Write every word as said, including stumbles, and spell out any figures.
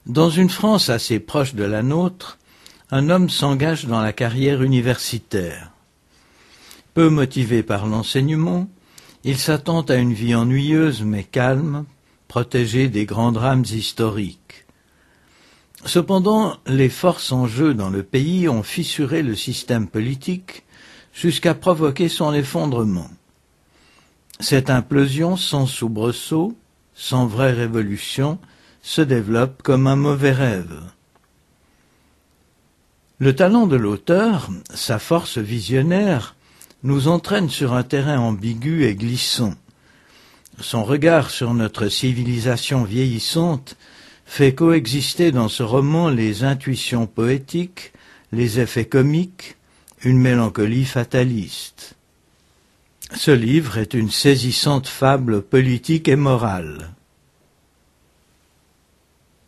Dans une France assez proche de la nôtre, un homme s'engage dans la carrière universitaire. Peu motivé par l'enseignement, il s'attend à une vie ennuyeuse mais calme, protégée des grands drames historiques. Cependant, les forces en jeu dans le pays ont fissuré le système politique jusqu'à provoquer son effondrement. Cette implosion sans soubresaut, sans vraie révolution, se développe comme un mauvais rêve. Le talent de l'auteur, sa force visionnaire, nous entraîne sur un terrain ambigu et glissant. Son regard sur notre civilisation vieillissante fait coexister dans ce roman les intuitions poétiques, les effets comiques, une mélancolie fataliste. Ce livre est une saisissante fable politique et morale.